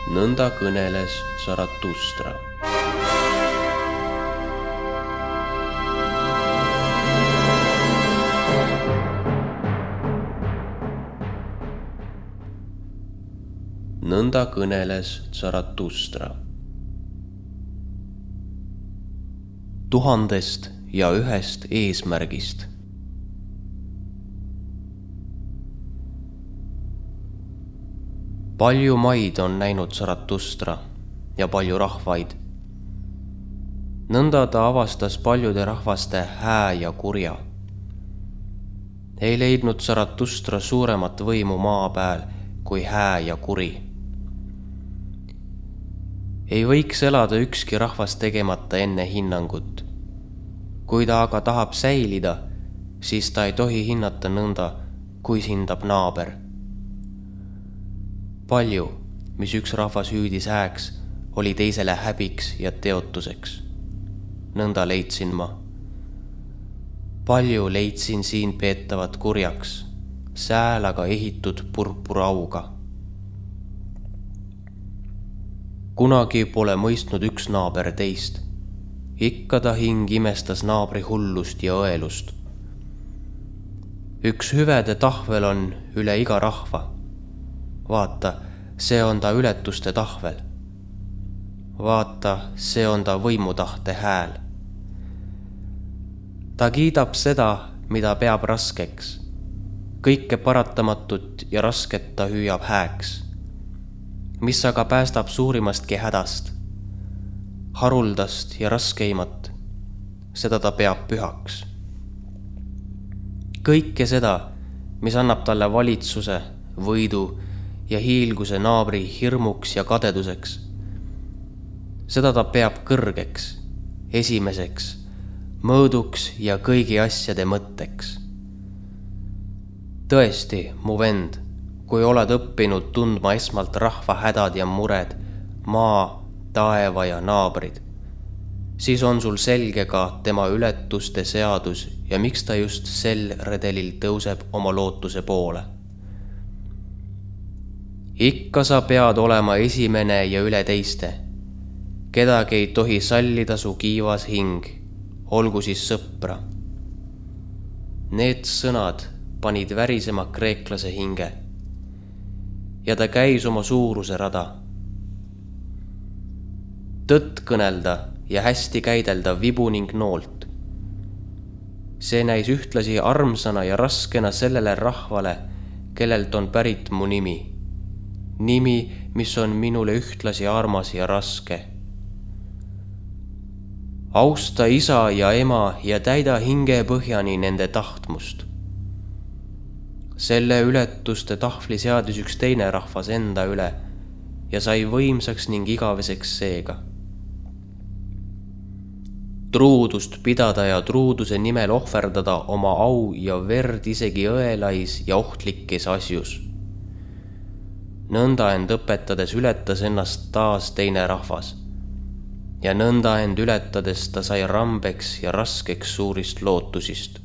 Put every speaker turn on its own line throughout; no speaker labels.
Nõnda kõneles Zaratustra. Nõnda kõneles Zaratustra. 1001 eesmärgist. Palju maid on näinud Zaratustra ja palju rahvaid. Nõnda ta avastas paljude rahvaste hää ja kurja. Ei leidnud Zaratustra suuremat võimu maa pääl kui hää ja kuri. Ei võiks elada ükski rahvas tegemata enne hinnangut. Kui ta aga tahab säilida, siis ta ei tohi hinnata nõnda, kui hindab naaber. Palju, mis üks rahvas hüüdis hääks, oli teisele häbiks ja teotuseks. Nõnda leidsin ma. Palju leidsin siin peetavat kurjaks, sääl aga ehitud purpurauga. Kunagi pole mõistnud üks naaber teist. Ikka ta hing imestas naabri hullust ja õelust. Üks hüvede tahvel on üle iga rahva. Vaata, see on ta ületuste tahvel. Vaata, see on ta võimutahte hääl. Ta kiidab seda, mida peab raskeks. Kõike paratamatut ja rasket ta hüüab hääks. Mis aga päästab suurimastki hädast, haruldast ja raskeimat, seda ta peab pühaks. Kõike seda, mis annab talle valitsuse, võidu ja hiilguse naabri hirmuks ja kadeduseks, seda ta peab kõrgeks, esimeseks, mõõduks ja kõigi asjade mõtteks. Tõesti, mu vend, kui oled õppinud tundma esmalt rahva hädad ja mured, maa, taeva ja naabrid, siis on sul selge ka tema ületuste seadus ja miks ta just sel redelil tõuseb oma lootuse poole. Ikka sa pead olema esimene ja üle teiste. Kedagi ei tohi sallida su kiivas hing, olgu siis sõpra. Need sõnad panid värisema kreeklase hinge. Ja ta käis oma suuruse rada. Tõtt kõnelda ja hästi käidelda vibu ning noolt. See näis ühtlasi armsana ja raskena sellele rahvale, kellelt on pärit mu nimi. Nimi, mis on minule ühtlasi armas ja raske. Austa isa ja ema ja täida hinge põhjani nende tahtmust. Selle ületuste tahvli seadis üks teine rahvas enda üle ja sai võimsaks ning igaveseks seega. Truudust pidada ja truuduse nimel ohverdada oma au ja verd isegi õelais ja ohtlikes asjus. Nõnda end õpetades ületas ennast taas teine rahvas ja nõnda end ületades ta sai rambeks ja raskeks suurist lootusist.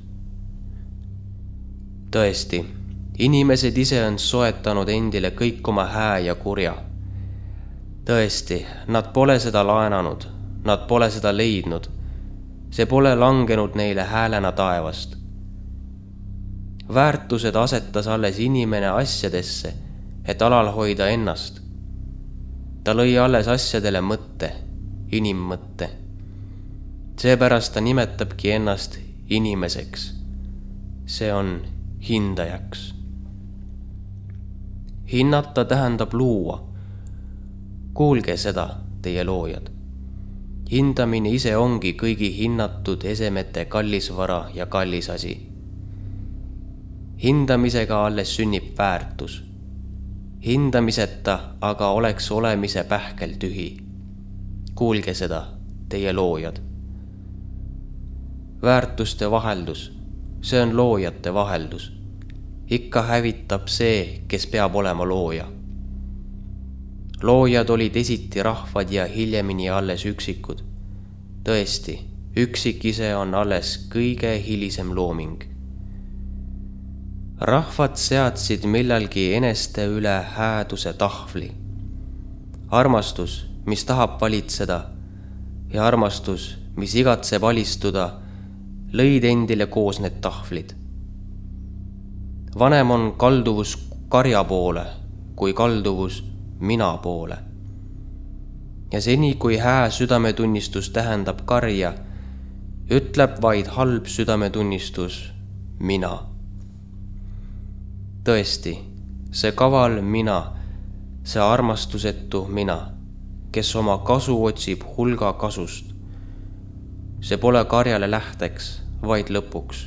Tõesti, inimesed ise on soetanud endile kõik oma hää ja kurja. Tõesti, nad pole seda laenanud, nad pole seda leidnud. See pole langenud neile häälena taevast. Väärtused asetas alles inimene asjadesse, et alal hoida ennast. Ta lõi alles asjadele mõtte, inimmõtte. Seepärast ta nimetabki ennast inimeseks. See on hindajaks. Hinnata tähendab luua. Kuulge seda, teie loojad. Hindamine ise ongi kõigi hinnatud esemete kallisvara ja kallis asi. Hindamisega alles sünnib väärtus. Hindamiseta aga oleks olemise pähkel tühi. Kuulge seda, teie loojad. Väärtuste vaheldus, see on loojate vaheldus. Ikka hävitab see, kes peab olema looja. Loojad olid esiti rahvad ja hiljemini alles üksikud. Tõesti, üksik ise on alles kõige hilisem looming. Rahvad seadsid millalgi eneste üle hääduse tahvli. armastus, mis tahab valitseda ja armastus, mis igatseb alistuda, lõid endile koos need tahvlid. Vanem on kalduvus karja poole kui kalduvus mina poole. Ja seni, kui hää südametunnistus tähendab karja, ütleb vaid halb südametunnistus mina. Tõesti, see kaval mina, see armastusetu mina, kes oma kasu otsib hulga kasust, see pole karjale lähteks, vaid lõpuks.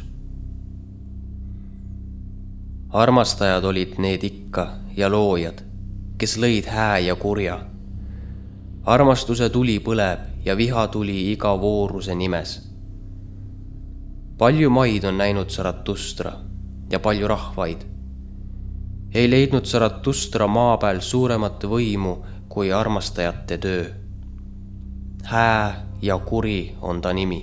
Armastajad olid need ikka ja loojad, kes lõid hää ja kurja. Armastuse tuli põleb ja viha tuli iga vooruse nimes. Palju maid on näinud Zarathustra ja palju rahvaid. Ei leidnud Zarathustra maa peal suuremat võimu kui armastajate töö. Hää ja kuri on ta nimi.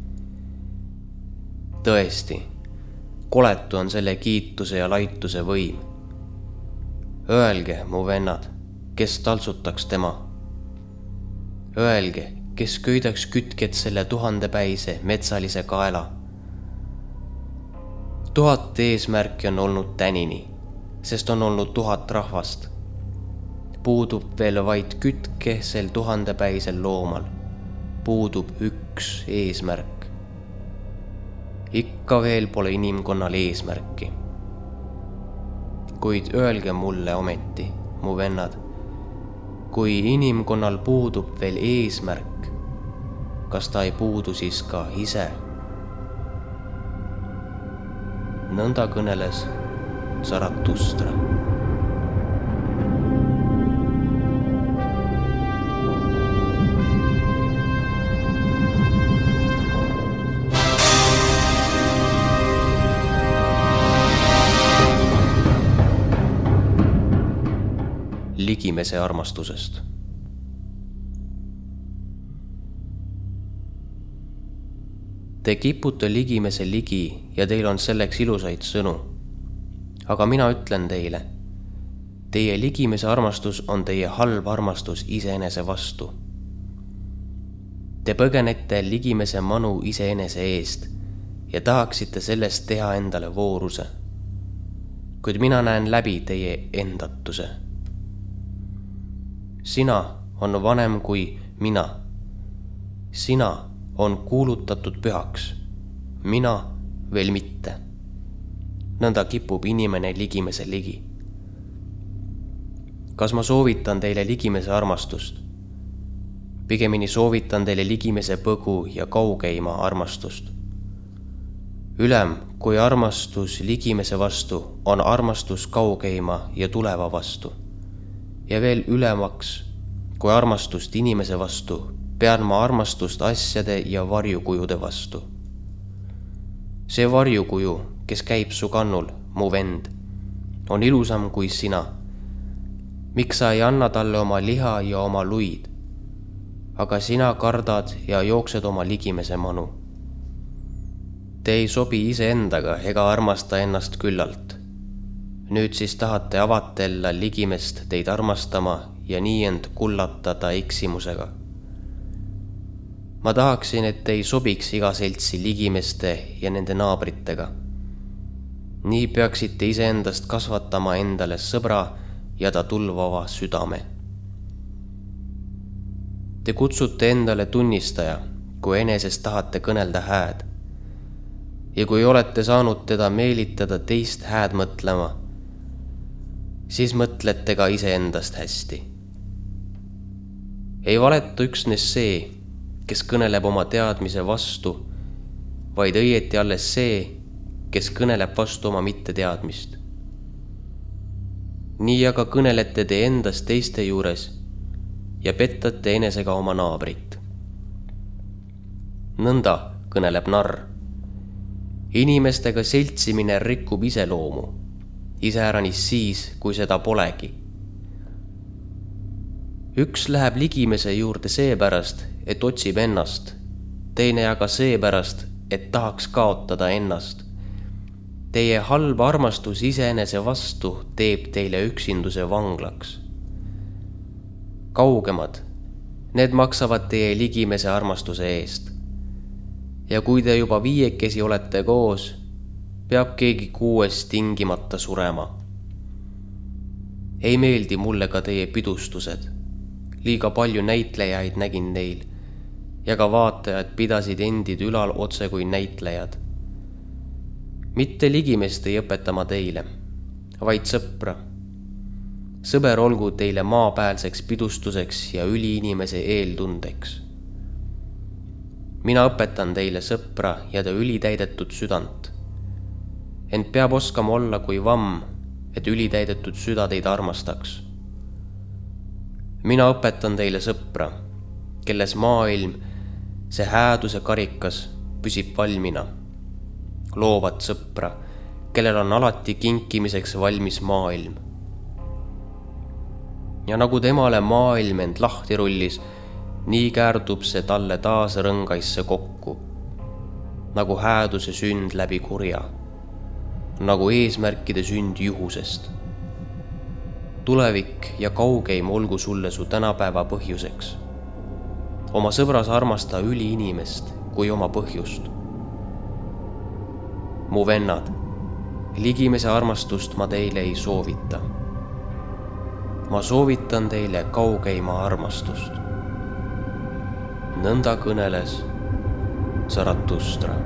Tõesti, koletu on selle kiituse ja laituse võim. Öelge, mu vennad, kes taltsutaks tema. Öelge, kes köidaks kütket selle 1000-päise metsalise kaela. 1000 eesmärki on olnud tänini, sest on olnud 1000 rahvast. Puudub veel vaid kütke sel 1000-päisel loomal. Puudub üks eesmärk. Ikka veel pole inimkonnal eesmärki. Kuid öelge mulle ometi, mu vennad, kui inimkonnal puudub veel eesmärk, kas ta ei puudu siis ka ise? Nõnda kõneles Zarathustra. Ligimese armastusest. Te kipute ligimese ligi ja teil on selleks ilusaid sõnu. Aga mina ütlen teile, teie ligimese armastus on teie halb armastus iseenese vastu. Te põgenete ligimese manu iseenese eest ja tahaksite sellest teha endale vooruse. Kuid mina näen läbi teie endatuse. Sina on vanem kui mina. Sina on kuulutatud pühaks. Mina veel mitte. Nõnda kipub inimene ligimese ligi. Kas ma soovitan teile ligimese armastust? Pigemini soovitan teile ligimese põgu ja kaugeima armastust. Ülem kui armastus ligimese vastu on armastus kaugeima ja tuleva vastu. Ja veel ülemaks, kui armastust inimese vastu, pean ma armastust asjade ja varjukujude vastu. See varjukuju, kes käib su kannul, mu vend, on ilusam kui sina. Miks sa ei anna talle oma liha ja oma luid? Aga sina kardad ja jooksed oma ligimese manu. Te ei sobi iseendaga ega armasta ennast küllalt. Nüüd siis tahate avatella ligimest teid armastama ja nii end kullatada eksimusega. Ma tahaksin, et ei sobiks iga seltsi ligimeste ja nende naabritega. Nii peaksite iseendast kasvatama endale sõbra ja ta tulvava südame. Te kutsute endale tunnistaja, kui enesest tahate kõnelda hääd. Ja kui olete saanud teda meelitada teist hääd mõtlema, siis mõtlete ka iseendast hästi. Ei valeta üksnes see, kes kõneleb oma teadmise vastu, vaid õieti alles see, kes kõneleb vastu oma mitteteadmist. Nii aga kõnelete te endast teiste juures ja pettate enesega oma naabrit. Nõnda kõneleb narr. Inimestega seltsimine rikub iseloomu. Iseäranis siis, kui seda polegi. Üks läheb ligimese juurde seepärast, et otsib ennast, teine aga seepärast, et tahaks kaotada ennast. Teie halb armastus iseenese vastu teeb teile üksinduse vanglaks. kaugemad, need maksavad teie ligimese armastuse eest. Ja kui te juba 5 olete koos, peab keegi 6 tingimata surema. Ei meeldi mulle ka teie pidustused. Liiga palju näitlejaid nägin neil ja ka vaatajad pidasid endid ülal otse kui näitlejad. Mitte ligimest ei õpeta ma teile, vaid sõpra. Sõber olgu teile maapäälseks pidustuseks ja üliinimese eeltundeks. Mina õpetan teile sõpra ja ta ülitäidetud südant. Ent peab oskama olla kui vamm, et ülitäidetud süda teid armastaks. Mina õpetan teile sõpra, kelles maailm, see hääduse karikas, püsib valmina. Loovat sõpra, kellel on alati kinkimiseks valmis maailm. Ja nagu temale maailm end lahti rullis, nii käärdub see talle taas rõngaisse kokku, nagu hääduse sünd läbi kurja, nagu eesmärkide sünd juhusest. Tulevik ja kaugeim olgu sulle su tänapäeva põhjuseks. Oma sõbras armasta üliinimest kui oma põhjust. Mu vennad, ligimese armastust ma teile ei soovita. Ma soovitan teile kaugeima armastust. Nõnda kõneles Zaratustra.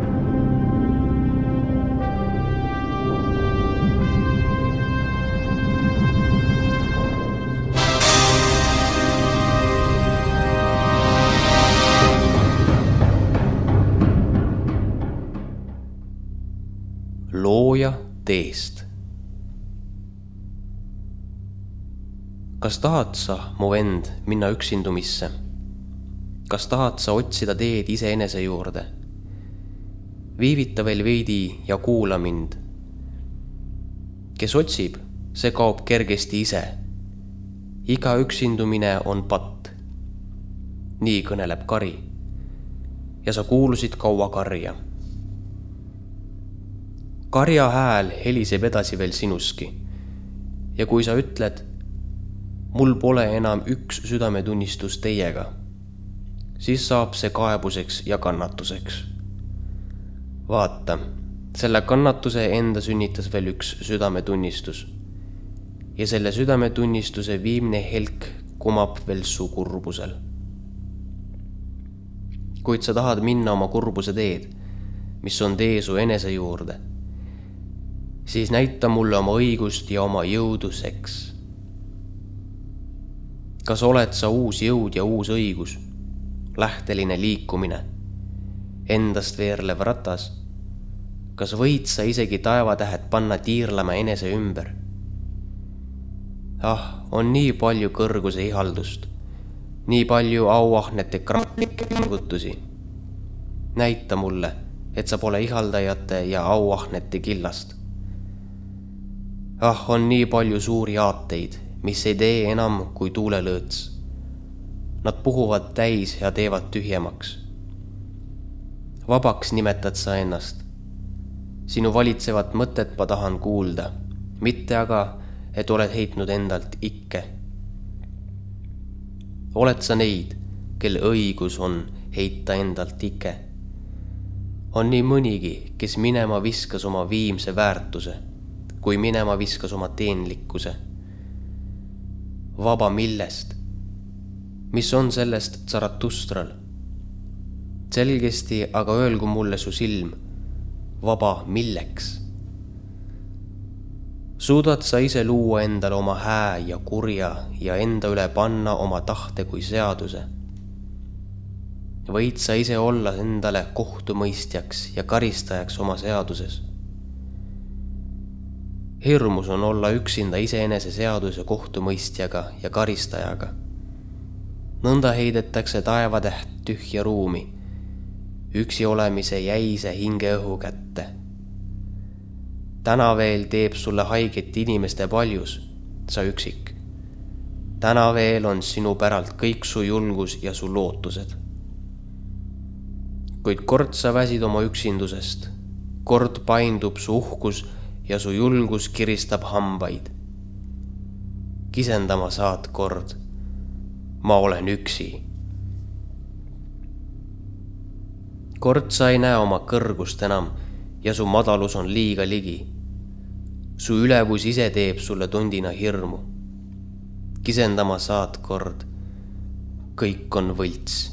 Looja teest. Kas tahad sa, mu vend, minna üksindumisse? Kas tahad sa otsida teed iseenese juurde? Viivita veel veidi ja kuula mind. Kes otsib, see kaob kergesti ise. Iga üksindumine on patt. Nii kõneleb kari. Ja sa kuulusid kaua karja. Karja hääl heliseb edasi veel sinuski. Ja kui sa ütled, mul pole enam üks südametunnistus teiega, siis saab see kaebuseks ja kannatuseks. Vaata, selle kannatuse enda sünnitas veel üks südametunnistus. Ja selle südametunnistuse viimne helk kumab veel su kurbusel. Kuid sa tahad minna oma kurbuse teed, mis on tee su enese juurde, siis näita mulle oma õigust ja oma jõudu seks. Kas oled sa uus jõud ja uus õigus, lähteline liikumine, endast veerlev ratas? Kas võid sa isegi taevatähed panna tiirlama enese ümber? On nii palju kõrguse ihaldust, nii palju auahnete krampike pingutusi. Näita mulle, et sa pole ihaldajate ja auahnete killast. On nii palju suuri aateid, mis ei tee enam kui tuulelõõts. Nad puhuvad täis ja teevad tühjemaks. Vabaks nimetad sa ennast. Sinu valitsevat mõtet ma tahan kuulda, mitte aga, et oled heitnud endalt ikke. Oled sa neid, kel õigus on heita endalt ikke? On nii mõnigi, kes minema viskas oma viimse väärtuse, kui minema viskas oma teenlikkuse. Vaba millest? Mis on sellest Zaratustral? Selgesti aga öelgu mulle su silm, vaba milleks? Suudad sa ise luua endale oma hää ja kurja ja enda üle panna oma tahte kui seaduse? Võid sa ise olla endale kohtumõistjaks ja karistajaks oma seaduses? Hirmus on olla üksinda iseenese seaduse kohtumõistjaga ja karistajaga. Nõnda heidetakse taevatäht tühja ruumi, üksi olemise jäise hingeõhu kätte. Täna veel teeb sulle haiget inimeste paljus, sa üksik. Täna veel on sinu päralt kõik su julgus ja su lootused. Kuid kord sa väsid oma üksindusest, kord paindub su uhkus ja su julgus kiristab hambaid. Kisendama saad kord, ma olen üksi. Kord sa ei näe oma kõrgust enam ja su madalus on liiga ligi. Su ülevus ise teeb sulle tundina hirmu. Kisendama saad kord. Kõik on võlts.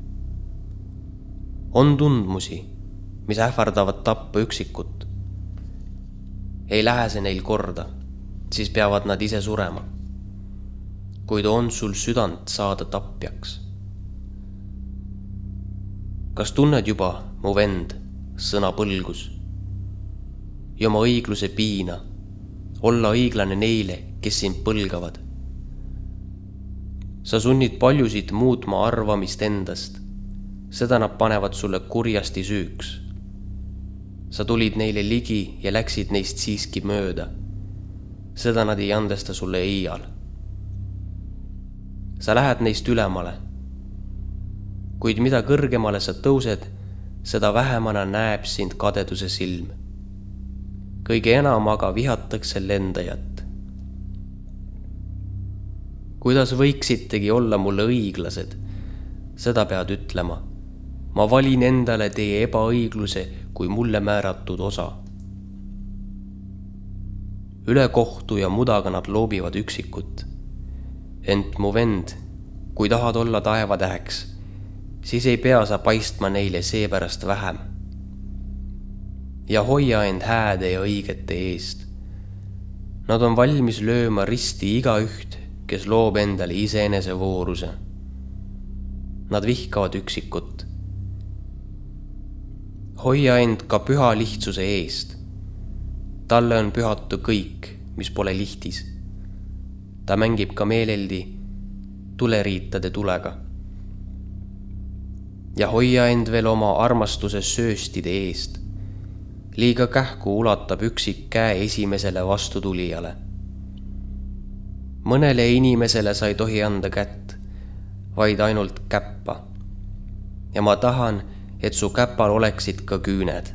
On tundmusi, mis ähvardavad tappa üksikut. Ei lähe see neil korda, siis peavad nad ise surema. Kuid on sul südant saada tapjaks. Kas tunned juba, mu vend, sõna põlgus? Ja oma õigluse piina, olla õiglane neile, kes sind põlgavad. Sa sunnid paljusid muutma arvamist endast. Seda nad panevad sulle kurjasti süüks. Sa tulid neile ligi ja läksid neist siiski mööda. Seda nad ei andesta sulle iial. Sa lähed neist ülemale. Kuid mida kõrgemale sa tõused, seda vähemana näeb sind kadeduse silm. Kõige enam aga vihatakse lendajat. Kuidas võiksitegi olla mulle õiglased, seda pead ütlema. Ma valin endale teie ebaõigluse kui mulle määratud osa. Üle kohtu ja mudaga nad loobivad üksikut. Ent mu vend, kui tahad olla taevatäheks, siis ei pea sa paistma neile seepärast vähem. Ja hoia end hääde ja õigete eest. Nad on valmis lööma risti igaüht, kes loob endale iseenese vooruse. Nad vihkavad üksikut. Hoia end ka püha lihtsuse eest. Talle on pühatu kõik, mis pole lihtis. Ta mängib ka meeleldi tuleriitade tulega. Ja hoia end veel oma armastuse sööstide eest. Liiga kähku ulatab üksik käe esimesele vastutulijale. Mõnele inimesele sa ei tohi anda kätt, vaid ainult käppa. Ja ma tahan, et su käpal oleksid ka küüned.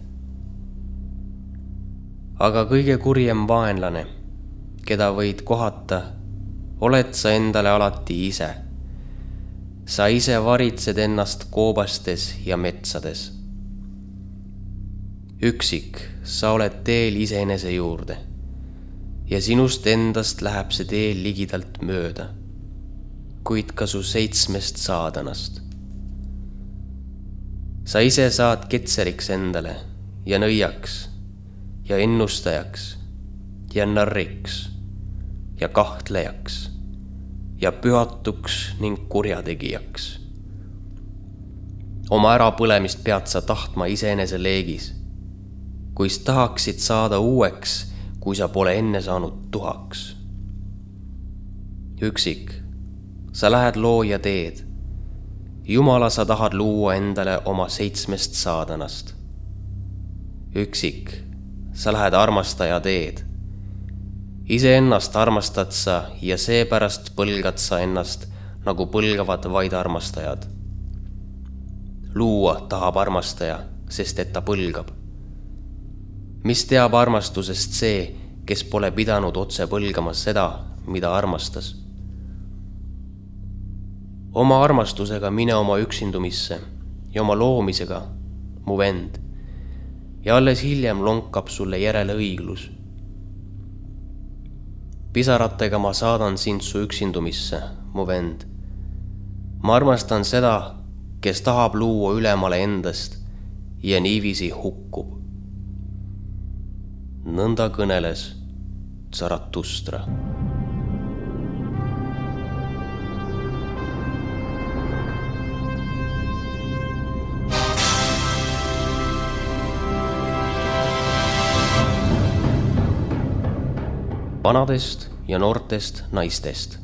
Aga kõige kurjem vaenlane, keda võid kohata, oled sa endale alati ise. Sa ise varitsed ennast koobastes ja metsades. Üksik, sa oled teel iseenese juurde ja sinust endast läheb see teel ligidalt mööda, kuid ka su 7 saadanast. Sa ise saad ketseriks endale ja nõiaks ja ennustajaks ja narriks ja kahtlejaks ja pühatuks ning kurjategijaks. Oma ärapõlemist pead sa tahtma iseenese leegis, kuis tahaksid saada uueks, kui sa pole enne saanud tuhaks. Üksik, sa lähed looja teed. Jumala sa tahad luua endale oma 7 saadanast. Üksik, sa lähed armastaja teed. Iseennast armastad sa ja seepärast põlgad sa ennast, nagu põlgavad vaid armastajad. Luua tahab armastaja, sest et ta põlgab. Mis teab armastusest see, kes pole pidanud otse põlgama seda, mida armastas? Oma armastusega mine oma üksindumisse ja oma loomisega, mu vend, ja alles hiljem lonkab sulle järele õiglus. Pisaratega ma saadan sind su üksindumisse, mu vend. Ma armastan seda, kes tahab luua ülemale endast ja niiviisi hukkub. Nõnda kõneles Zaratustra. Vanadest ja noortest naistest.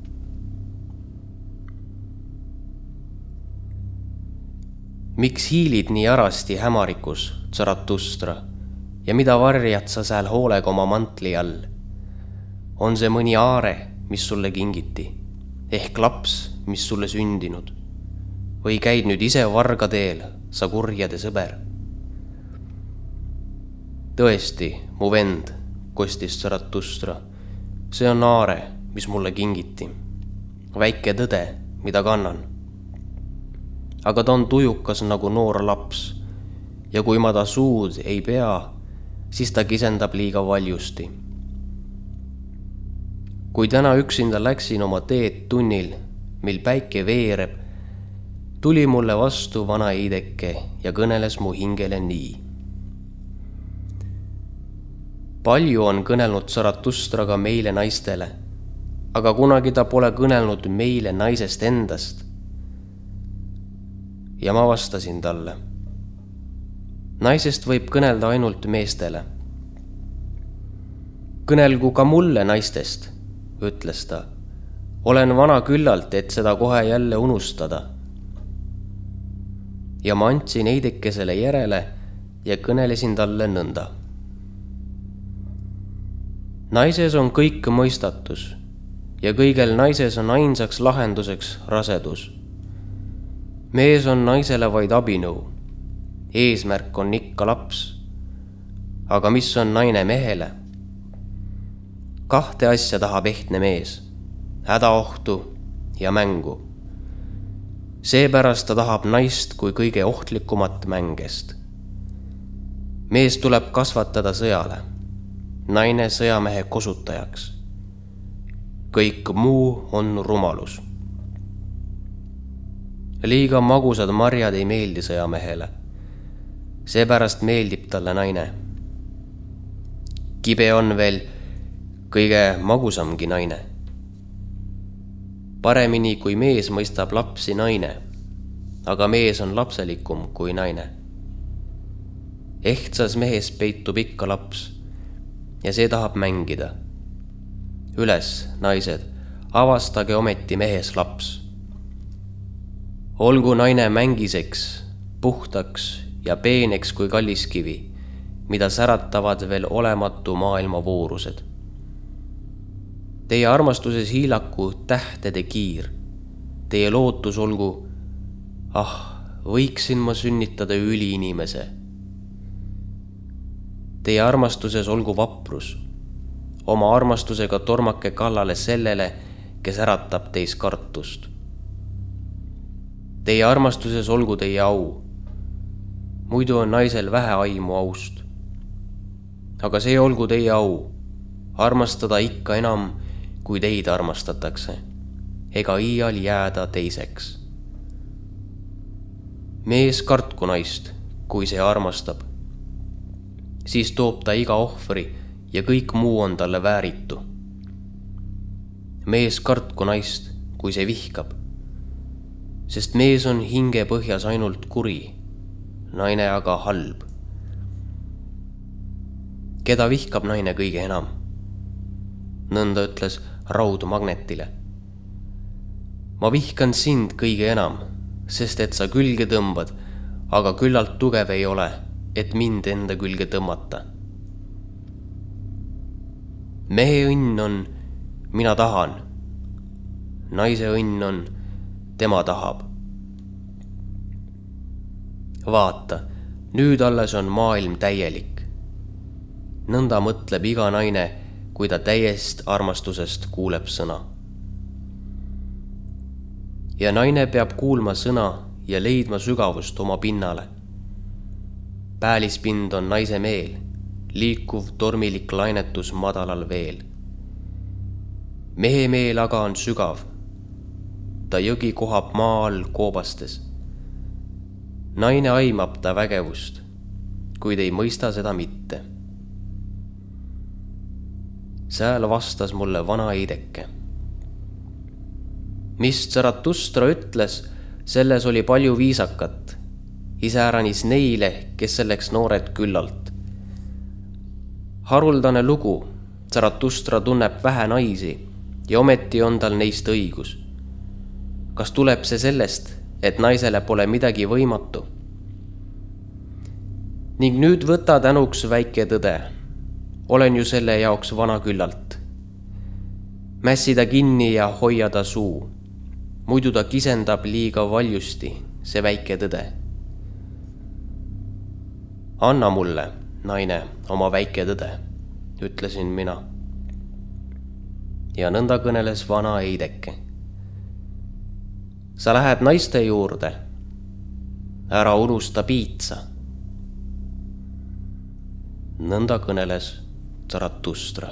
Miks hiilid nii arasti hämarikus, Zaratustra, ja mida varjad sa seal hoolega oma mantli all? On see mõni aare, mis sulle kingiti, ehk laps, mis sulle sündinud? Või käid nüüd ise varga teel, sa kurjade sõber? Tõesti, mu vend, kostis Zaratustra, see on aare, mis mulle kingiti. Väike tõde, mida kannan. Aga ta on tujukas nagu noor laps ja kui ma ta suud ei pea, siis ta kisendab liiga valjusti. Kui täna üksinda läksin oma teed tunnil, mil päike veereb, tuli mulle vastu vana Eideke ja kõneles mu hingele nii. Palju on kõnelnud Zaratustra ka meile naistele, aga kunagi ta pole kõnelnud meile naisest endast. Ja ma vastasin talle. Naisest võib kõnelda ainult meestele. Kõnelgu ka mulle naistest, ütles ta. Olen vana küllalt, et seda kohe jälle unustada. Ja ma andsin Eidekesele järele ja kõnelesin talle nõnda. Naises on kõik mõistatus ja kõigel naises on ainsaks lahenduseks rasedus. Mees on naisele vaid abinõu. Eesmärk on ikka laps. Aga mis on naine mehele? 2 asja tahab ehtne mees, hädaohtu ja mängu. Seepärast ta tahab naist kui kõige ohtlikumat mängest. Mees tuleb kasvatada sõjale, naine sõjamehe kosutajaks. Kõik muu on rumalus. Liiga magusad marjad ei meeldi sõjamehele. Seepärast meeldib talle naine. Kibe on veel kõige magusamgi naine. Paremini kui mees mõistab lapsi naine, aga mees on lapselikum kui naine. Ehtsas mehes peitub ikka laps ja see tahab mängida. Üles, naised, avastage ometi mehes laps. Olgu naine mängiseks, puhtaks ja peeneks kui kalliskivi, mida säratavad veel olematu maailma voorused. Teie armastuses hiilaku tähtede kiir. Teie lootus olgu, võiksin ma sünnitada üliinimese. Teie armastuses olgu vaprus. Oma armastusega tormake kallale sellele, kes äratab teis kartust. Teie armastuses olgu teie au. Muidu on naisel vähe aimu aust. Aga see olgu teie au, armastada ikka enam, kui teid armastatakse, ega iial jääda teiseks. Mees kartku naist, kui see armastab. Siis toob ta iga ohvri ja kõik muu on talle vääritu. Mees kartku naist, kui see vihkab, sest mees on hinge põhjas ainult kuri, naine aga halb. Keda vihkab naine kõige enam? Nõnda ütles raud magnetile. Ma vihkan sind kõige enam, sest et sa külge tõmbad, aga küllalt tugev ei ole, et mind enda külge tõmmata. Mehe õnn on, mina tahan. Naise õnn on, tema tahab. Vaata, nüüd alles on maailm täielik. Nõnda mõtleb iga naine, kui ta täiest armastusest kuuleb sõna. Ja naine peab kuulma sõna ja leidma sügavust oma pinnale. Päälispind on naise meel, liikuv tormilik lainetus madalal veel. Mehe meel aga on sügav. Ta jõgi kohab maa all koobastes. Naine aimab ta vägevust, kuid ei mõista seda mitte. Sääl vastas mulle vana Eideke. Mis Zaratustra ütles, selles oli palju viisakat, iseäranis neile, kes selleks noored küllalt. Haruldane lugu, Zaratustra tunneb vähe naisi ja ometi on tal neist õigus. Kas tuleb see sellest, et naisele pole midagi võimatu? Ning nüüd võta tänuks väike tõde. Olen ju selle jaoks vana küllalt. Mässi ta kinni ja hoia ta suu. Muidu ta kisendab liiga valjusti, see väike tõde. Anna mulle, naine, oma väike tõde, ütlesin mina. Ja nõnda kõneles vana Eideke. sa lähed naiste juurde. Ära unusta piitsa. Nõnda kõneles Zaratustra.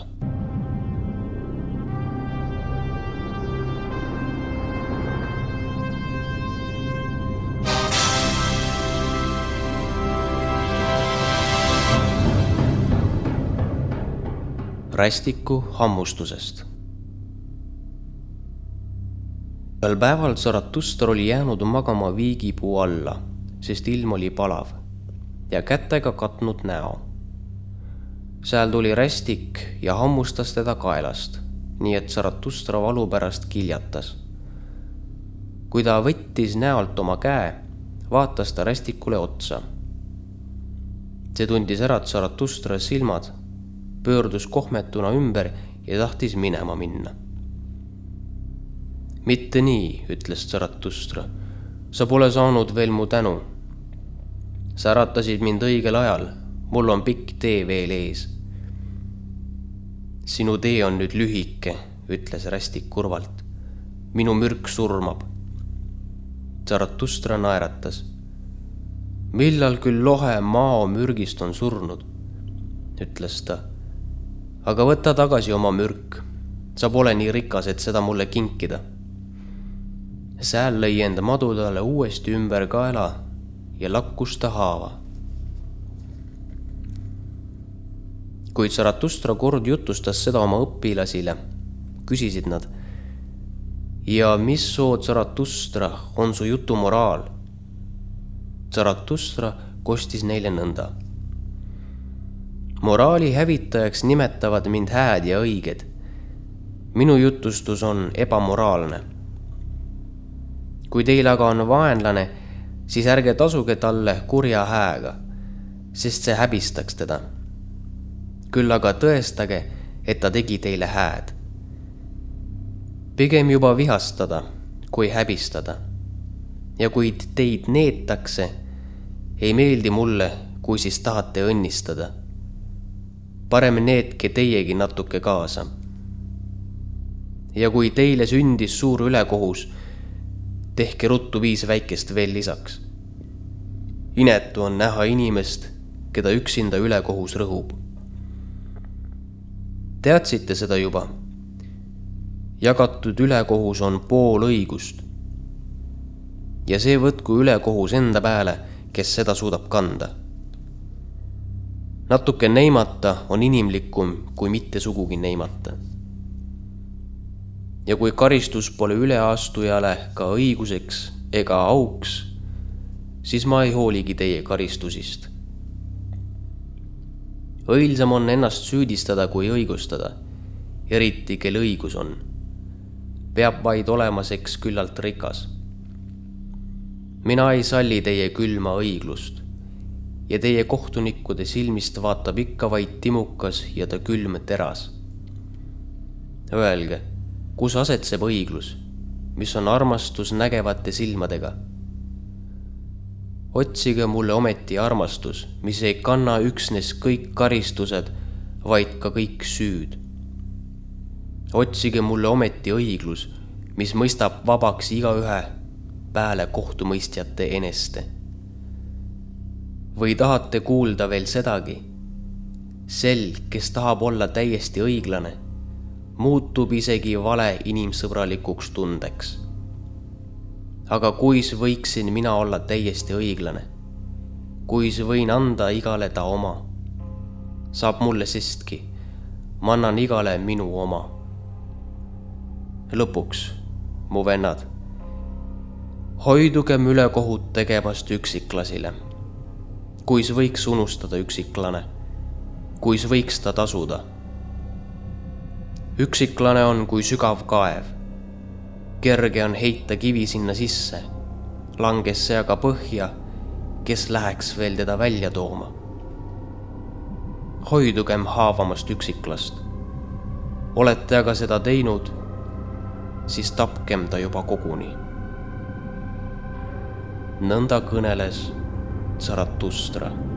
Rästiku hammustusest. Ühel päeval Zaratustra oli jäänud magama viigipuu alla, sest ilm oli palav ja kätega katnud näo. Seal tuli rästik ja hammustas teda kaelast, nii et Zaratustra valu pärast kiljatas. Kui ta võttis näolt oma käe, vaatas ta rästikule otsa. See tundis ära Zaratustra silmad, pöördus kohmetuna ümber ja tahtis minema minna. Mitte nii, ütles Zaratustra. Sa pole saanud veel mu tänu. Sa äratasid mind õigel ajal. Mul on pikk tee veel ees. Sinu tee on nüüd lühike, ütles rästik kurvalt. Minu mürk surmab. Zaratustra naeratas. Millal küll lohe mao mürgist on surnud, ütles ta. Aga võta tagasi oma mürk. Sa pole nii rikas, et seda mulle kinkida. Sääl lõi enda madu talle uuesti ümber kaela ja lakkus ta haava. Kui Zaratustra kord jutustas seda oma õpilasile, küsisid nad, ja mis soo Zaratustra on su jutu moraal? Zaratustra kostis neile nõnda. Moraali hävitajaks nimetavad mind hääd ja õiged. Minu jutustus on ebamoraalne. Kui teil aga on vaenlane, siis ärge tasuge talle kurja hääga, sest see häbistaks teda. Küll aga tõestage, et ta tegi teile hääd. Pigem juba vihastada, kui häbistada. Ja kui teid neetakse, ei meeldi mulle, kui siis tahate õnnistada. Parem neetke teiegi natuke kaasa. Ja kui teile sündis suur ülekohus, tehke ruttu 5 väikest veel lisaks. Inetu on näha inimest, keda üksinda ülekohus rõhub. Teadsite seda juba? Jagatud ülekohus on pool õigust. Ja see võtku ülekohus enda peale, kes seda suudab kanda. Natuke neimata on inimlikum, kui mitte sugugi neimata. Ja kui karistus pole üleastujale ka õiguseks ega auks, siis ma ei hooligi teie karistusist. Õilsam on ennast süüdistada kui õigustada, eriti kel õigus on. Peab vaid olema seks küllalt rikas. Mina ei salli teie külma õiglust ja teie kohtunikkude silmist vaatab ikka vaid timukas ja ta külm teras. Öelge, kus asetseb õiglus, mis on armastus nägevate silmadega? Otsige mulle ometi armastus, mis ei kanna üksnes kõik karistused, vaid ka kõik süüd. Otsige mulle ometi õiglus, mis mõistab vabaks igaühe pääle kohtumõistjate eneste. Või tahate kuulda veel sedagi? Sel, kes tahab olla täiesti õiglane, muutub isegi vale inimsõbralikuks tundeks. Aga kuis võiksin mina olla täiesti õiglane? Kuis võin anda igale ta oma? Saab mulle sestki, ma annan igale minu oma. Lõpuks, mu vennad, hoidugem ülekohut tegemast üksiklasile. Kuis võiks unustada üksiklane? Kuis võiks ta tasuda? Üksiklane on kui sügav kaev. Kerge on heita kivi sinna sisse. Langes see aga põhja, kes läheks veel teda välja tooma. Hoidugem haavamast üksiklast. Olete aga seda teinud, siis tapkem ta juba koguni. Nõnda kõneles Zaratustra.